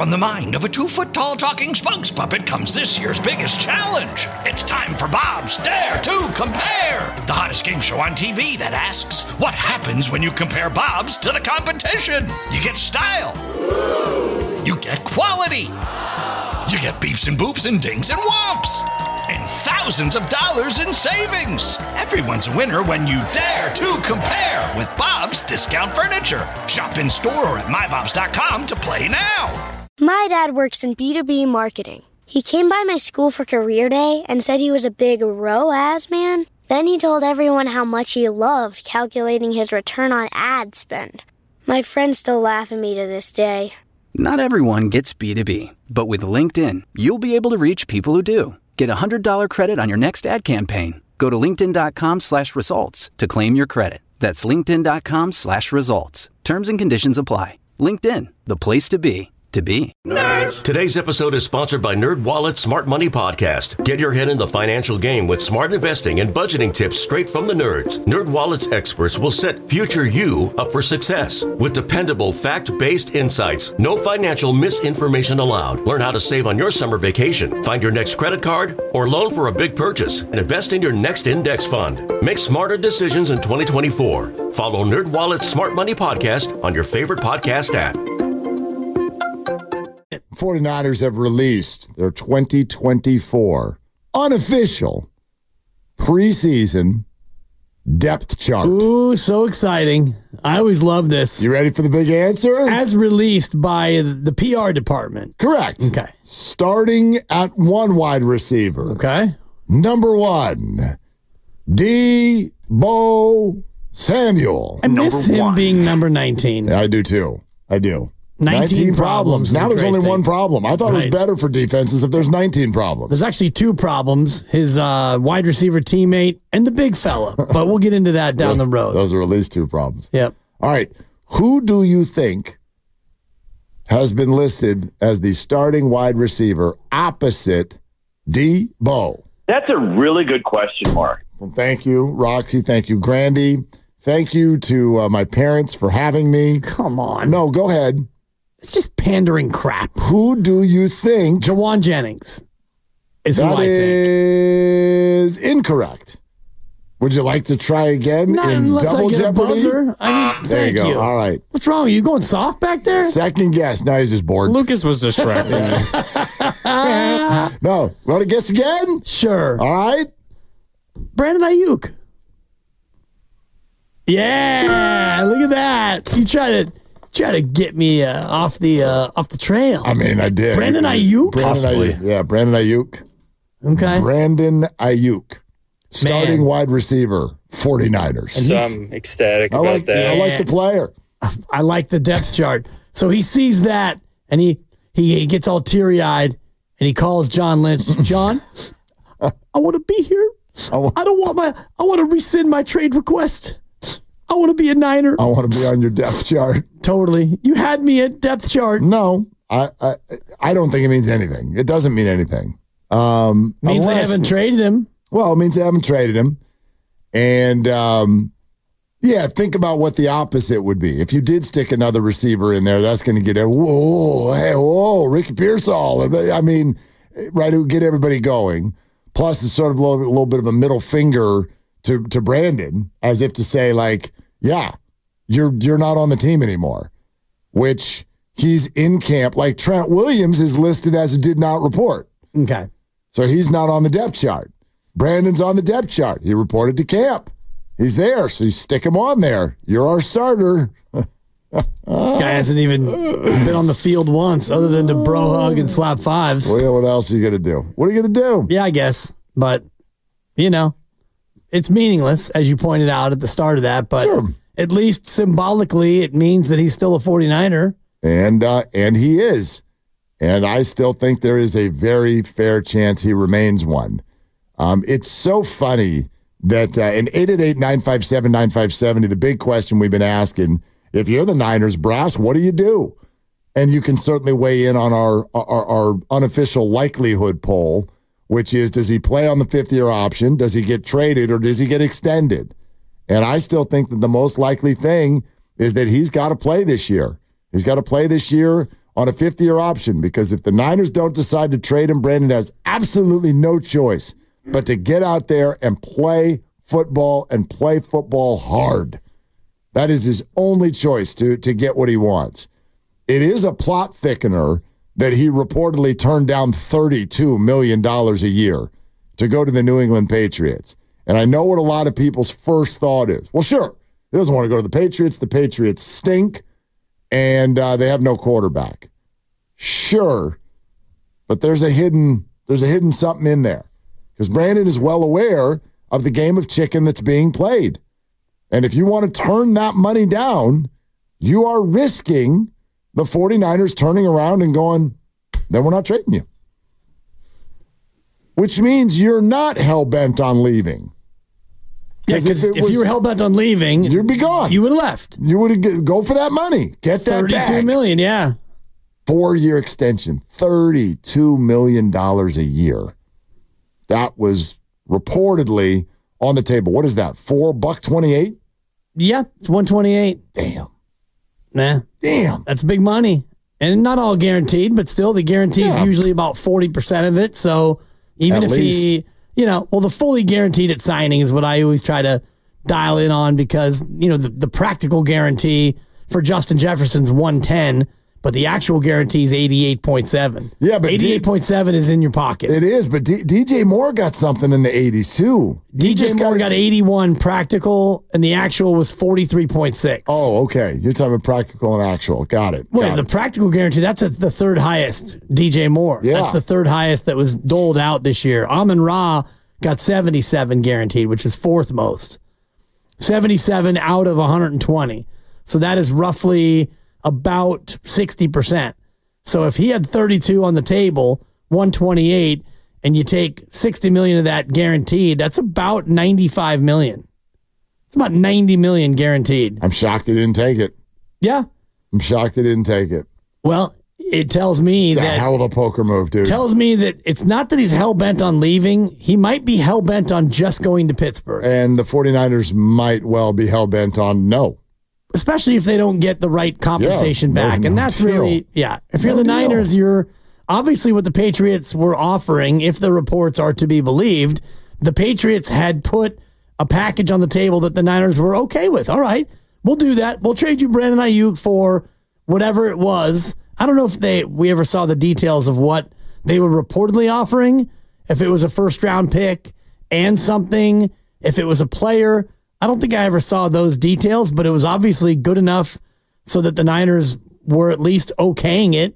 From the mind of a 2-foot-tall talking spokes puppet comes this year's biggest challenge. It's time for Bob's Dare to Compare, the hottest game show on TV that asks, what happens when you compare Bob's to the competition? You get style. You get quality. You get beeps and boops and dings and whomps. And thousands of dollars in savings. Everyone's a winner when you dare to compare with Bob's Discount Furniture. Shop in store or at mybobs.com to play now. My dad works in B2B marketing. He came by my school for career day and said he was a big ROAS man. Then he told everyone how much he loved calculating his return on ad spend. My friends still laugh at me to this day. Not everyone gets B2B, but with LinkedIn, you'll be able to reach people who do. Get a $100 credit on your next ad campaign. Go to linkedin.com/results to claim your credit. That's linkedin.com/results. Terms and conditions apply. LinkedIn, the place to be. Nerds! Today's episode is sponsored by NerdWallet's Smart Money Podcast. Get your head in the financial game with smart investing and budgeting tips straight from the nerds. NerdWallet's experts will set future you up for success with dependable, fact-based insights. No financial misinformation allowed. Learn how to save on your summer vacation, find your next credit card, or loan for a big purchase, and invest in your next index fund. Make smarter decisions in 2024. Follow NerdWallet's Smart Money Podcast on your favorite podcast app. 49ers have released their 2024 unofficial preseason depth chart. Ooh, so exciting. I always love this. You ready for the big answer? As released by the PR department. Correct. Okay. Starting at one wide receiver. Okay. Number 1, Deebo Samuel. I miss him being number 19. I do too. I do. 19 problems. Now there's only one problem. I thought it was better for defenses if there's 19 problems. There's actually 2 problems. His wide receiver teammate and the big fella. But we'll get into that down the road. Those are at least 2 problems. Yep. All right. Who do you think has been listed as the starting wide receiver opposite Deebo? That's a really good question, Mark. Well, thank you, Roxy. Thank you, Grandy. Thank you to my parents for having me. Come on. No, go ahead. It's just pandering crap. Who do you think? Jawan Jennings is who I think. That is incorrect. Would you like to try again Not in unless double I get jeopardy? A buzzer. I mean, there you go. All right. What's wrong? Are you going soft back there? Second guess. Now he's just bored. Lucas was distracted. No. Want to guess again? Sure. All right. Brandon Ayuk. Yeah. Look at that. You try to get me off the trail. I mean, I did. Brandon Ayuk? Possibly. Yeah, Brandon Ayuk. Okay. Brandon Ayuk. Starting wide receiver, 49ers. So I'm ecstatic about that. I like the player. I like the depth chart. So he sees that, and he gets all teary-eyed, and he calls John Lynch. John, I want to be here. I want to rescind my trade request. I want to be a Niner. I want to be on your depth chart. Totally. You had me at depth chart. No, I don't think it means anything. It doesn't mean anything. Means they haven't traded him. Well, it means they haven't traded him. And, think about what the opposite would be. If you did stick another receiver in there, that's going to get Ricky Pearsall. I mean, right, it would get everybody going. Plus, it's sort of a little bit of a middle finger to Brandon, as if to say, like, yeah, you're not on the team anymore, which he's in camp. Like Trent Williams is listed as a did not report. Okay. So he's not on the depth chart. Brandon's on the depth chart. He reported to camp. He's there, so you stick him on there. You're our starter. Guy hasn't even been on the field once other than to bro hug and slap fives. Well, what else are you going to do? What are you going to do? Yeah, I guess. But, it's meaningless, as you pointed out at the start of that. But at least symbolically, it means that he's still a 49er. And he is. And I still think there is a very fair chance he remains one. It's so funny that in 888-957-9570, the big question we've been asking, if you're the Niners brass, what do you do? And you can certainly weigh in on our unofficial likelihood poll, which is, does he play on the fifth-year option? Does he get traded or does he get extended? And I still think that the most likely thing is that he's got to play this year. He's got to play this year on a fifth-year option, because if the Niners don't decide to trade him, Brandon has absolutely no choice but to get out there and play football and play football hard. That is his only choice to get what he wants. It is a plot thickener that he reportedly turned down $32 million a year to go to the New England Patriots. And I know what a lot of people's first thought is. Well, sure, he doesn't want to go to the Patriots. The Patriots stink, and they have no quarterback. Sure, but there's a hidden something in there, because Brandon is well aware of the game of chicken that's being played. And if you want to turn that money down, you are risking the 49ers turning around and going, then we're not trading you. Which means you're not hell-bent on leaving. Yeah, because if you were hell-bent on leaving, you'd be gone. You would have left. You would have go for that money. Get that $32 million, yeah. 4-year extension, $32 million a year. That was reportedly on the table. What is that, $4.28? Yeah, it's $128. Damn. Nah. Damn. That's big money. And not all guaranteed, but still the guarantee is usually about 40% of it. So even if he, the fully guaranteed at signing is what I always try to dial in on, because, the practical guarantee for Justin Jefferson's 110, but the actual guarantee is 88.7. Yeah, but 88.7 is in your pocket. It is, but DJ Moore got something in the 80s too. DJ Moore got 81 practical, and the actual was 43.6. Oh, okay. You're talking about practical and actual. Got it. Wait, the practical guarantee, that's the third highest, DJ Moore. Yeah. That's the third highest that was doled out this year. Amon-Ra got 77 guaranteed, which is fourth most. 77 out of 120. So that is roughly about 60%. So if he had 32 on the table, 128, and you take 60 million of that guaranteed, that's about 95 million. It's about 90 million guaranteed. I'm shocked he didn't take it. Yeah. I'm shocked he didn't take it. Well, it tells me it's that... a hell of a poker move, dude. Tells me that it's not that he's hell-bent on leaving. He might be hell-bent on just going to Pittsburgh. And the 49ers might well be hell-bent on no. Especially if they don't get the right compensation back. And that's really, if you're the Niners, you're obviously what the Patriots were offering, if the reports are to be believed. The Patriots had put a package on the table that the Niners were okay with. All right, we'll do that. We'll trade you Brandon Ayuk for whatever it was. I don't know if we ever saw the details of what they were reportedly offering, if it was a first-round pick and something, if it was a player. I don't think I ever saw those details, but it was obviously good enough so that the Niners were at least okaying it,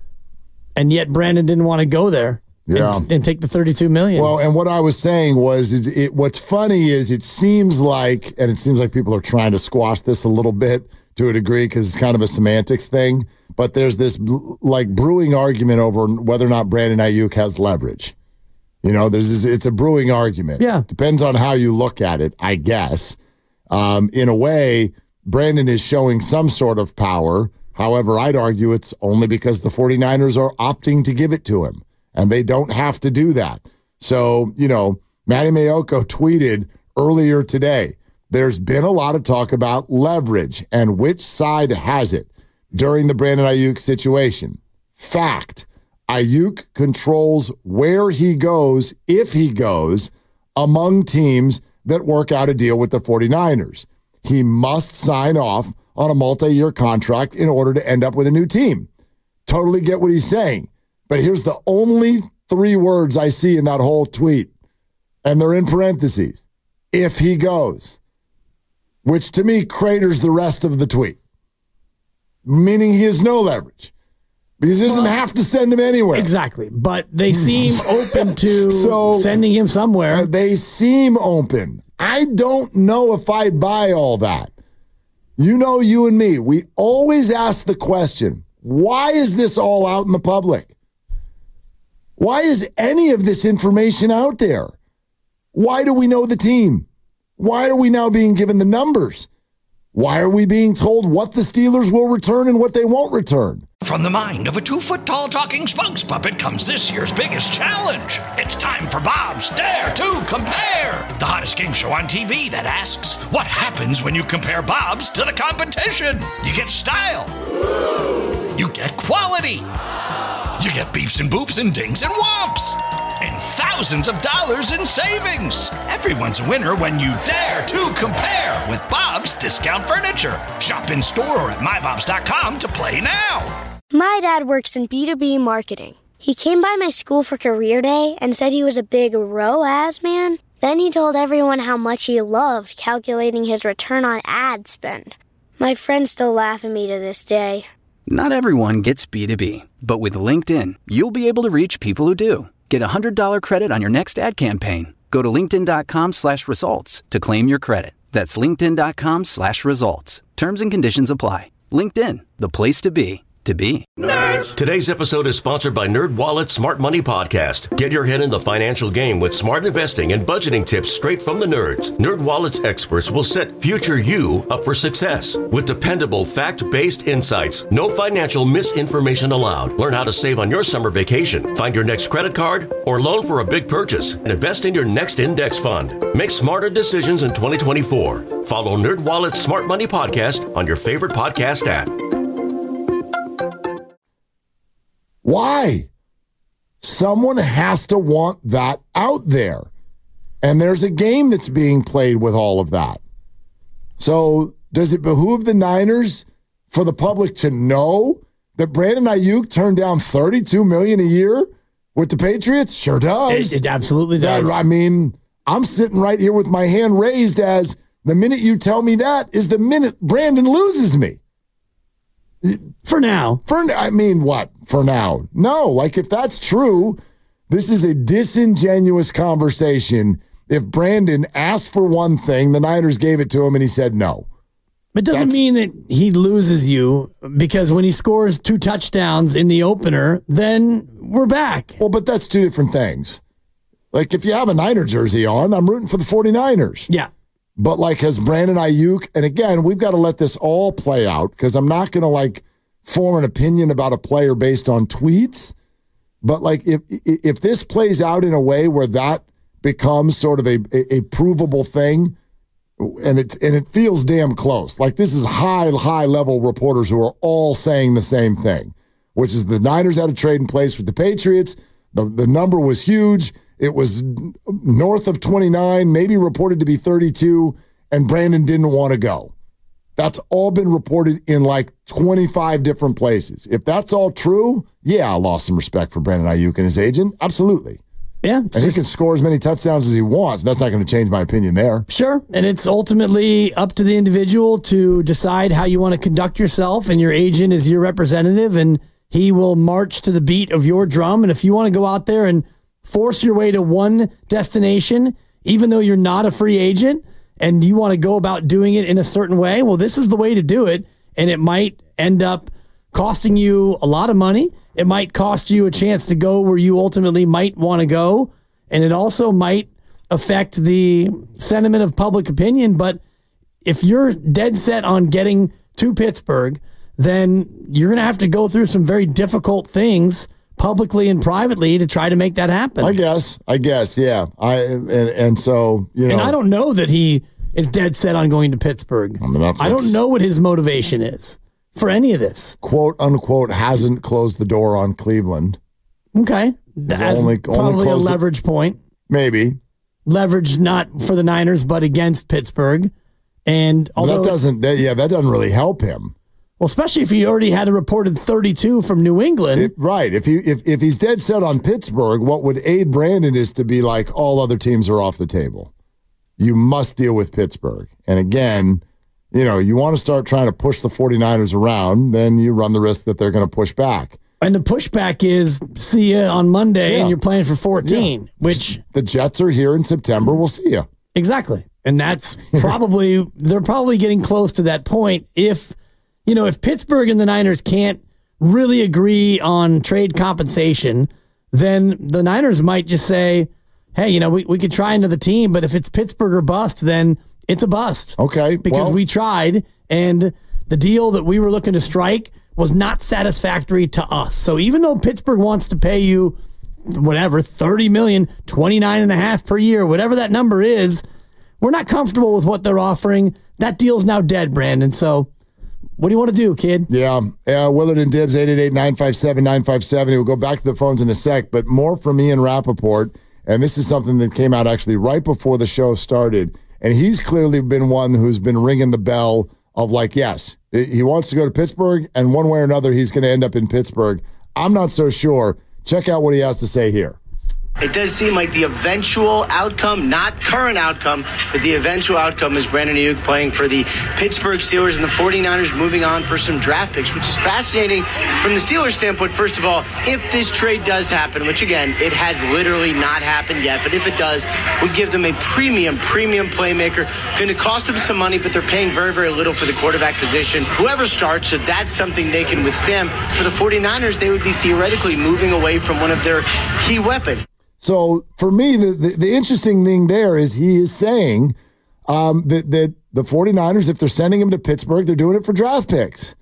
and yet Brandon didn't want to go there and take the $32 million. Well, and what I was saying was, what's funny is it seems like people are trying to squash this a little bit to a degree because it's kind of a semantics thing, but there's this brewing argument over whether or not Brandon Ayuk has leverage. It's a brewing argument. Yeah. Depends on how you look at it, I guess. In a way, Brandon is showing some sort of power. However, I'd argue it's only because the 49ers are opting to give it to him, and they don't have to do that. So, Matty Mayoko tweeted earlier today, there's been a lot of talk about leverage and which side has it during the Brandon Ayuk situation. Fact. Ayuk controls where he goes, if he goes, among teams that work out a deal with the 49ers. He must sign off on a multi-year contract in order to end up with a new team. Totally get what he's saying. But here's the only 3 words I see in that whole tweet, and they're in parentheses. If he goes, which to me craters the rest of the tweet, meaning he has no leverage. Because he doesn't have to send him anywhere. Exactly. But they seem open to sending him somewhere. They seem open. I don't know if I buy all that. You and me, we always ask the question, why is this all out in the public? Why is any of this information out there? Why do we know the team? Why are we now being given the numbers? Why are we being told what the Steelers will return and what they won't return? From the mind of a 2-foot-tall talking spokes puppet comes this year's biggest challenge. It's time for Bob's Dare to Compare, the hottest game show on TV that asks, what happens when you compare Bob's to the competition? You get style, you get quality. You get beeps and boops and dings and whomps. And thousands of dollars in savings. Everyone's a winner when you dare to compare with Bob's Discount Furniture. Shop in store or at mybobs.com to play now. My dad works in B2B marketing. He came by my school for career day and said he was a big ROAS man. Then he told everyone how much he loved calculating his return on ad spend. My friends still laugh at me to this day. Not everyone gets B2B, but with LinkedIn, you'll be able to reach people who do. Get a $100 credit on your next ad campaign. Go to linkedin.com/results to claim your credit. That's linkedin.com/results. Terms and conditions apply. LinkedIn, the place to be. Nerds! Today's episode is sponsored by NerdWallet's Smart Money Podcast. Get your head in the financial game with smart investing and budgeting tips straight from the nerds. NerdWallet's experts will set future you up for success with dependable, fact-based insights. No financial misinformation allowed. Learn how to save on your summer vacation, find your next credit card, or loan for a big purchase, and invest in your next index fund. Make smarter decisions in 2024. Follow NerdWallet's Smart Money Podcast on your favorite podcast app. Why? Someone has to want that out there. And there's a game that's being played with all of that. So does it behoove the Niners for the public to know that Brandon Ayuk turned down $32 million a year with the Patriots? Sure does. It absolutely does. I mean, I'm sitting right here with my hand raised as the minute you tell me that is the minute Brandon loses me. For now. I mean, what? For now. No, like if that's true, this is a disingenuous conversation. If Brandon asked for one thing, the Niners gave it to him and he said no. It doesn't mean that he loses you, because when he scores 2 touchdowns in the opener, then we're back. Well, but that's 2 different things. Like if you have a Niner jersey on, I'm rooting for the 49ers. Yeah. But like has Brandon Ayuk, and again, we've got to let this all play out because I'm not going to like form an opinion about a player based on tweets. But like if this plays out in a way where that becomes sort of a provable thing, and it feels damn close. Like this is high level reporters who are all saying the same thing, which is the Niners had a trade in place with the Patriots. The number was huge. It was north of 29, maybe reported to be 32, and Brandon didn't want to go. That's all been reported in like 25 different places. If that's all true, yeah, I lost some respect for Brandon Ayuk and his agent. Absolutely. Yeah. And he can score as many touchdowns as he wants. That's not going to change my opinion there. Sure. And it's ultimately up to the individual to decide how you want to conduct yourself, and your agent is your representative, and he will march to the beat of your drum. And if you want to go out there and force your way to one destination, even though you're not a free agent, and you want to go about doing it in a certain way, well, this is the way to do it. And it might end up costing you a lot of money. It might cost you a chance to go where you ultimately might want to go. And it also might affect the sentiment of public opinion. But if you're dead set on getting to Pittsburgh, then you're going to have to go through some very difficult things publicly and privately to try to make that happen. I guess, yeah. And so, you know. And I don't know that he is dead set on going to Pittsburgh. I don't know what his motivation is for any of this. Quote, unquote, hasn't closed the door on Cleveland. Okay. That's probably a leverage point. Maybe. Leverage not for the Niners, but against Pittsburgh. And although that doesn't really help him. Well, especially if he already had a reported 32 from New England. Right. If he's dead set on Pittsburgh, what would aid Brandon is to be like, all other teams are off the table. You must deal with Pittsburgh. And again, you know, you want to start trying to push the 49ers around, then you run the risk that they're going to push back. And the pushback is, see you on Monday, and you're playing for 14, which... The Jets are here in September. We'll see you. Exactly. And that's probably... they're probably getting close to that point if... You know, if Pittsburgh and the Niners can't really agree on trade compensation, then the Niners might just say, hey, you know, we could try another team, but if it's Pittsburgh or bust, then it's a bust. Okay. Because we tried, and the deal that we were looking to strike was not satisfactory to us. So even though Pittsburgh wants to pay you, whatever, $30 million, $29.5 per year, whatever that number is, we're not comfortable with what they're offering. That deal's now dead, Brandon. So What do you want to do, kid? Yeah. Willard and Dibs, 888-957-957. We'll go back to the phones in a sec, but more from Ian Rappaport. And this is something that came out actually right before the show started. And he's clearly been one who's been ringing the bell of like, yes, he wants to go to Pittsburgh, and one way or another, he's going to end up in Pittsburgh. I'm not so sure. Check out what he has to say here. It does seem like the eventual outcome, not current outcome, but the eventual outcome is Brandon Ayuk playing for the Pittsburgh Steelers and the 49ers moving on for some draft picks, which is fascinating from the Steelers standpoint. First of all, if this trade does happen, which again, it has literally not happened yet, but if it does, would give them a premium playmaker. Going to cost them some money, but they're paying very, very little for the quarterback position. Whoever starts, so that's something they can withstand. For the 49ers, they would be theoretically moving away from one of their key weapons. So for me, the interesting thing there is he is saying that the 49ers, if they're sending him to Pittsburgh, they're doing it for draft picks.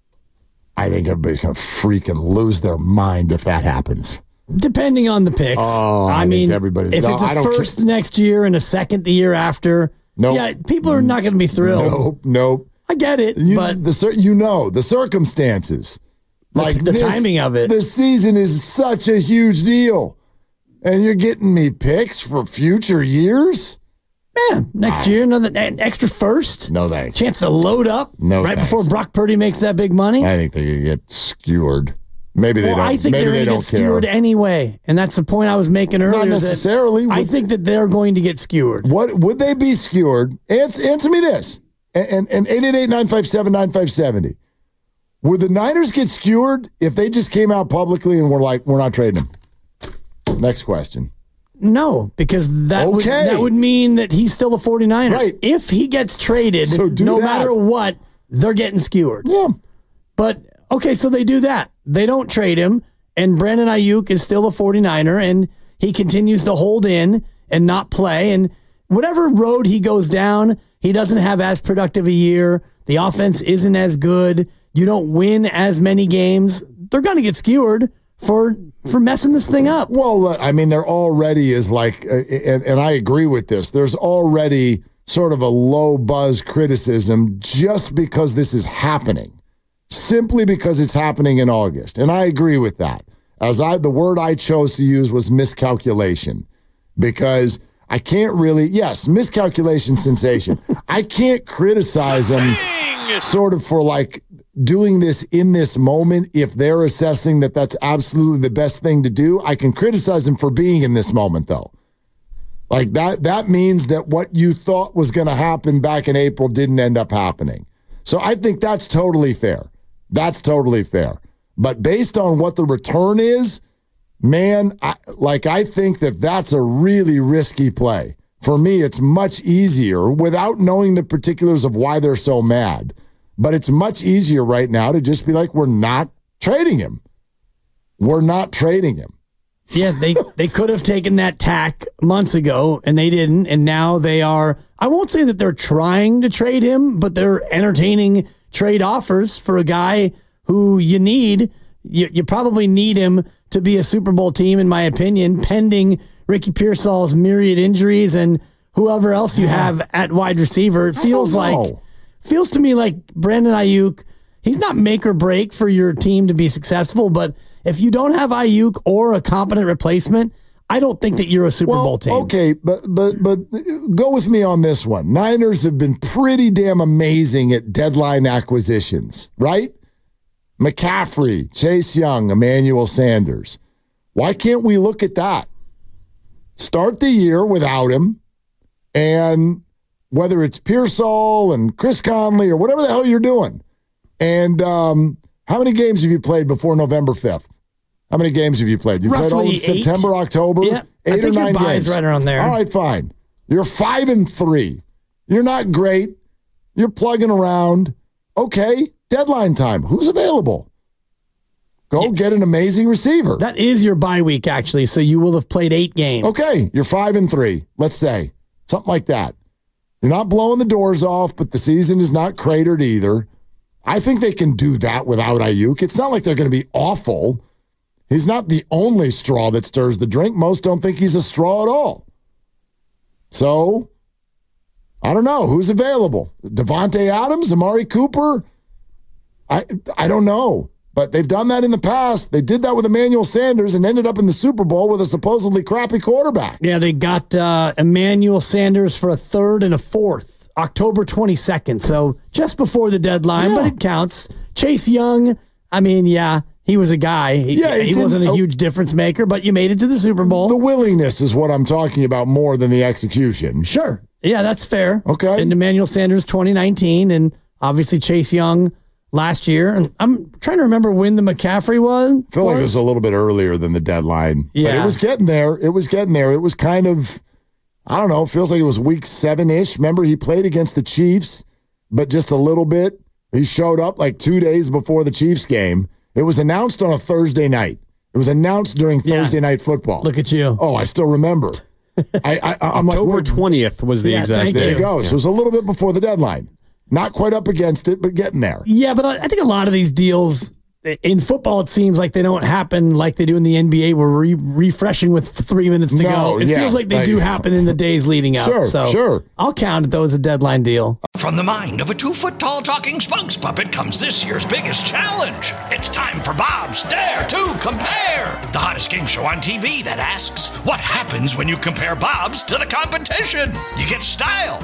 I think everybody's going to freaking lose their mind if that happens. Depending on the picks. Oh, I mean, everybody's. If it's a first next year and a second the year after, yeah, people are not going to be thrilled. Nope. I get it, but the circumstances. Like the timing of it. The season is such a huge deal. And you're getting me picks for future years? Yeah, next year, an extra first. No thanks. Chance to load up before Brock Purdy makes that big money. I think they're going to get skewered. Maybe they don't. I think they're going to get skewered anyway. And that's the point I was making earlier. Not necessarily. I think that they're going to get skewered. What would they be skewered? Answer me this. And 888-957-9570. Would the Niners get skewered if they just came out publicly and were like, we're not trading him? Next question. No, because that would mean that he's still a 49er. Right. If he gets traded, matter what, they're getting skewered. Yeah. But, okay, so they do that. They don't trade him, and Brandon Ayuk is still a 49er, and he continues to hold in and not play. And whatever road he goes down, he doesn't have as productive a year. The offense isn't as good. You don't win as many games. They're going to get skewered for messing this thing up. Well, I mean, there already is like, and I agree with this, there's already sort of a low buzz criticism just because this is happening, simply because it's happening in August. And I agree with that. The word I chose to use was miscalculation, because I can't really, miscalculation sensation. I can't criticize them sort of for like doing this in this moment. If they're assessing that that's absolutely the best thing to do, I can criticize them for being in this moment, though. Like that means that what you thought was going to happen back in April didn't end up happening. So I think that's totally fair. That's totally fair. But based on what the return is, man, I think that that's a really risky play. For me, it's much easier without knowing the particulars of why they're so mad. But it's much easier right now to just be like, we're not trading him. We're not trading him. Yeah, they could have taken that tack months ago, and they didn't. And now they are, I won't say that they're trying to trade him, but they're entertaining trade offers for a guy who you need. You probably need him to be a Super Bowl team, in my opinion, pending Ricky Pearsall's myriad injuries and whoever else you have at wide receiver. It feels to me like Brandon Ayuk, he's not make or break for your team to be successful, but if you don't have Ayuk or a competent replacement, I don't think that you're a Super Bowl team. Okay, but go with me on this one. Niners have been pretty damn amazing at deadline acquisitions, right? McCaffrey, Chase Young, Emmanuel Sanders. Why can't we look at that? Start the year without him, and whether it's Pearsall and Chris Conley or whatever the hell you're doing. And how many games have you played before November 5th? How many games have you played? You played all of September, October? Yeah, 8 or 9 games. Right around there. All right, fine. You're 5-3. You're not great. You're plugging around. Okay, deadline time. Who's available? Go get an amazing receiver. That is your bye week, actually, so you will have played 8 games. Okay, you're 5-3, let's say. Something like that. You're not blowing the doors off, but the season is not cratered either. I think they can do that without Ayuk. It's not like they're going to be awful. He's not the only straw that stirs the drink. Most don't think he's a straw at all. So, I don't know. Who's available? Devontae Adams? Amari Cooper? I don't know. But they've done that in the past. They did that with Emmanuel Sanders and ended up in the Super Bowl with a supposedly crappy quarterback. Yeah, they got Emmanuel Sanders for a third and a fourth, October 22nd. So just before the deadline, but it counts. Chase Young, I mean, yeah, he was a guy. He wasn't a huge difference maker, but you made it to the Super Bowl. The willingness is what I'm talking about more than the execution. Sure. Yeah, that's fair. Okay. And Emmanuel Sanders 2019, and obviously Chase Young last year. And I'm trying to remember when the McCaffrey was. I feel like it was a little bit earlier than the deadline. Yeah. But it was getting there. It was kind of, I don't know, it feels like it was week 7-ish. Remember, he played against the Chiefs, but just a little bit. He showed up like 2 days before the Chiefs game. It was announced on a Thursday night. It was announced during Thursday Night Football. Look at you. Oh, I still remember. I'm October like, 20th was the exact day. There you go. So it was a little bit before the deadline. Not quite up against it, but getting there. Yeah, but I think a lot of these deals in football, it seems like they don't happen like they do in the NBA. We're refreshing with 3 minutes to go. It feels like they do happen in the days leading up. Sure. I'll count it, though, as a deadline deal. From the mind of a 2-foot-tall talking spokes puppet comes this year's biggest challenge. It's time for Bob's Dare to Compare, the hottest game show on TV that asks, what happens when you compare Bob's to the competition? You get style.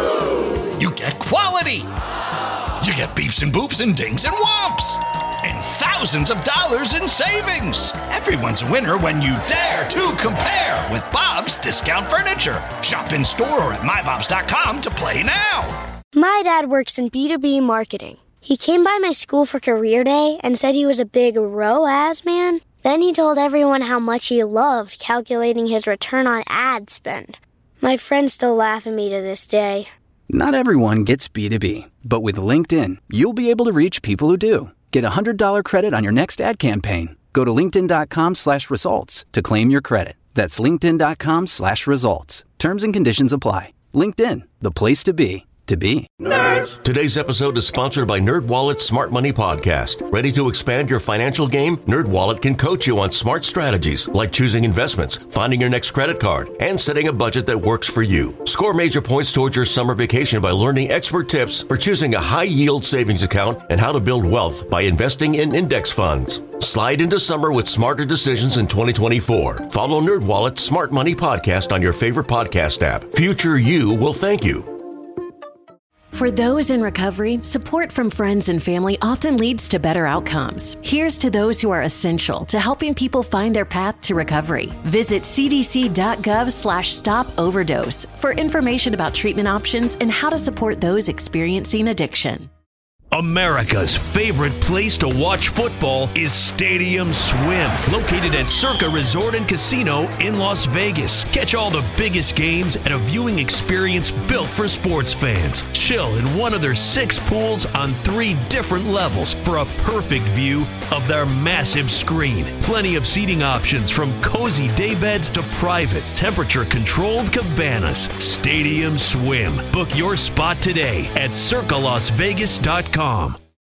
You get quality. You get beeps and boops and dings and whomps. And thousands of dollars in savings. Everyone's a winner when you dare to compare with Bob's Discount Furniture. Shop in store or at mybobs.com to play now. My dad works in B2B marketing. He came by my school for career day and said he was a big ROAS man. Then he told everyone how much he loved calculating his return on ad spend. My friends still laugh at me to this day. Not everyone gets B2B, but with LinkedIn, you'll be able to reach people who do. Get a $100 credit on your next ad campaign. Go to linkedin.com/results to claim your credit. That's linkedin.com/results. Terms and conditions apply. LinkedIn, the place to be. Nerds. Today's episode is sponsored by NerdWallet's Smart Money Podcast. Ready to expand your financial game? NerdWallet can coach you on smart strategies like choosing investments, finding your next credit card, and setting a budget that works for you. Score major points towards your summer vacation by learning expert tips for choosing a high-yield savings account and how to build wealth by investing in index funds. Slide into summer with smarter decisions in 2024. Follow NerdWallet's Smart Money Podcast on your favorite podcast app. Future you will thank you. For those in recovery, support from friends and family often leads to better outcomes. Here's to those who are essential to helping people find their path to recovery. Visit cdc.gov/stop-overdose for information about treatment options and how to support those experiencing addiction. America's favorite place to watch football is Stadium Swim, located at Circa Resort and Casino in Las Vegas. Catch all the biggest games at a viewing experience built for sports fans. Chill in one of their 6 pools on 3 different levels for a perfect view of their massive screen. Plenty of seating options from cozy daybeds to private, temperature-controlled cabanas. Stadium Swim. Book your spot today at circalasvegas.com.